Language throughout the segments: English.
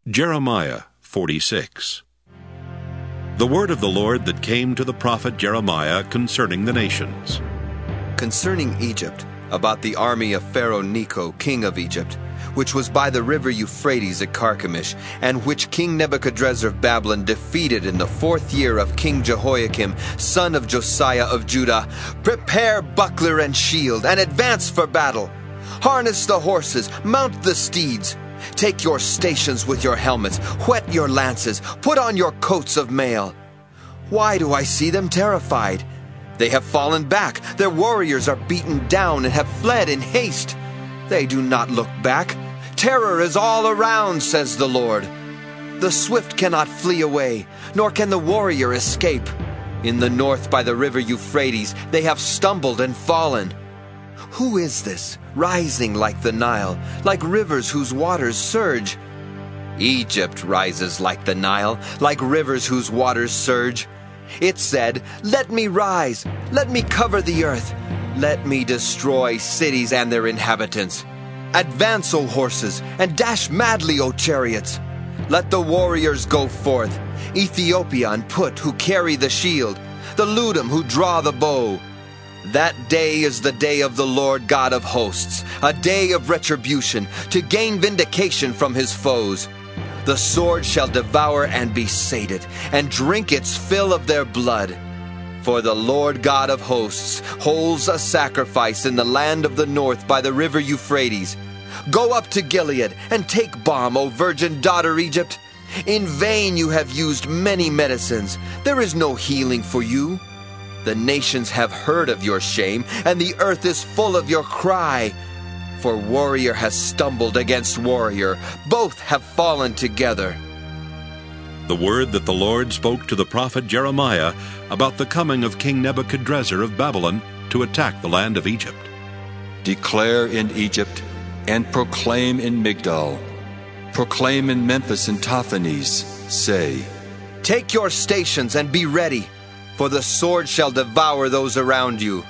Jeremiah 46. The word of the Lord that came to the prophet Jeremiah concerning the nations. Concerning Egypt, about the army of Pharaoh Necho, king of Egypt, which was by the river Euphrates at Carchemish, and which King Nebuchadrezzar of Babylon defeated in the 4th year of King Jehoiakim, son of Josiah of Judah. Prepare buckler and shield, and advance for battle. Harness the horses, mount the steeds. Take your stations with your helmets, whet your lances, put on your coats of mail. Why do I see them terrified? They have fallen back, their warriors are beaten down and have fled in haste. They do not look back. Terror is all around, says the Lord. The swift cannot flee away, nor can the warrior escape. In the north by the river Euphrates, they have stumbled and fallen. Who is this, rising like the Nile, like rivers whose waters surge? Egypt rises like the Nile, like rivers whose waters surge. It said, "Let me rise, let me cover the earth, let me destroy cities and their inhabitants. Advance, O horses, and dash madly, O chariots. Let the warriors go forth, Ethiopia and Put, who carry the shield, the Ludum, who draw the bow. That day is the day of the Lord God of hosts, a day of retribution, to gain vindication from his foes. The sword shall devour and be sated, and drink its fill of their blood. For the Lord God of hosts holds a sacrifice in the land of the north by the river Euphrates. Go up to Gilead and take balm, O virgin daughter Egypt. In vain you have used many medicines. There is no healing for you. The nations have heard of your shame, and the earth is full of your cry. For warrior has stumbled against warrior. Both have fallen together. The word that the Lord spoke to the prophet Jeremiah about the coming of King Nebuchadrezzar of Babylon to attack the land of Egypt. Declare in Egypt, and proclaim in Migdol. Proclaim in Memphis and Tahpanhes. Say, take your stations and be ready, for the sword shall devour those around you.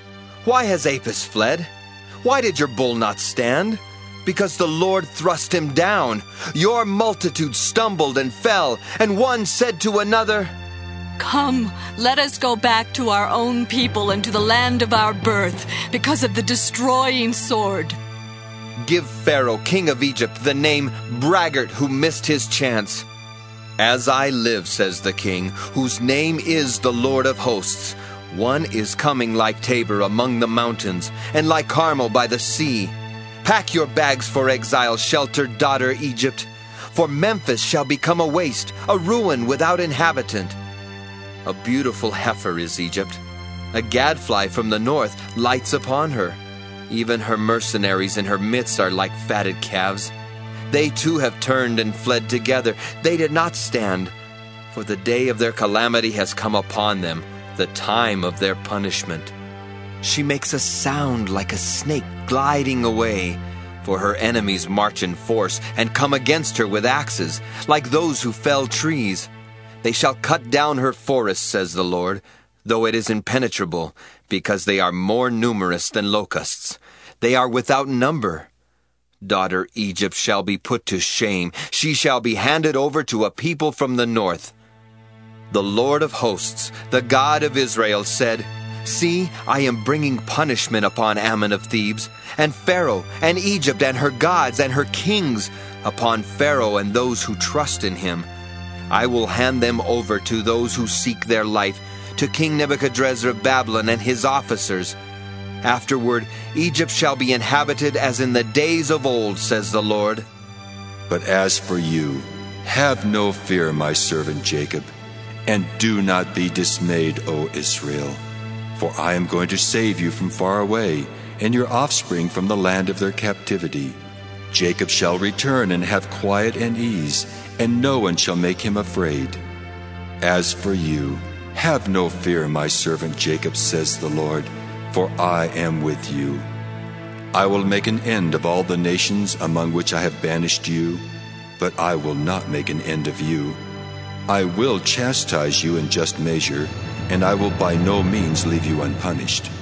Why has Apis fled? Why did your bull not stand? Because the Lord thrust him down. Your multitude stumbled and fell, and one said to another, Come, let us go back to our own people and to the land of our birth, because of the destroying sword. Give Pharaoh, king of Egypt, the name braggart who missed his chance. As I live, says the king, whose name is the Lord of hosts, one is coming like Tabor among the mountains, and like Carmel by the sea. Pack your bags for exile, sheltered daughter Egypt, for Memphis shall become a waste, a ruin without inhabitant. A beautiful heifer is Egypt. A gadfly from the north lights upon her. Even her mercenaries in her midst are like fatted calves. They too have turned and fled together. They did not stand, for the day of their calamity has come upon them, the time of their punishment. She makes a sound like a snake gliding away, for her enemies march in force and come against her with axes, like those who fell trees. They shall cut down her forests, says the Lord, though it is impenetrable, because they are more numerous than locusts. They are without number. Daughter Egypt shall be put to shame. She shall be handed over to a people from the north. The Lord of hosts, the God of Israel, said, See, I am bringing punishment upon Ammon of Thebes, and Pharaoh, and Egypt, and her gods, and her kings, upon Pharaoh and those who trust in him. I will hand them over to those who seek their life, to King Nebuchadrezzar of Babylon and his officers. Afterward, Egypt shall be inhabited as in the days of old, says the Lord. But as for you, have no fear, my servant Jacob, and do not be dismayed, O Israel. For I am going to save you from far away, and your offspring from the land of their captivity. Jacob shall return and have quiet and ease, and no one shall make him afraid. As for you, have no fear, my servant Jacob, says the Lord, for I am with you. I will make an end of all the nations among which I have banished you, but I will not make an end of you. I will chastise you in just measure, and I will by no means leave you unpunished.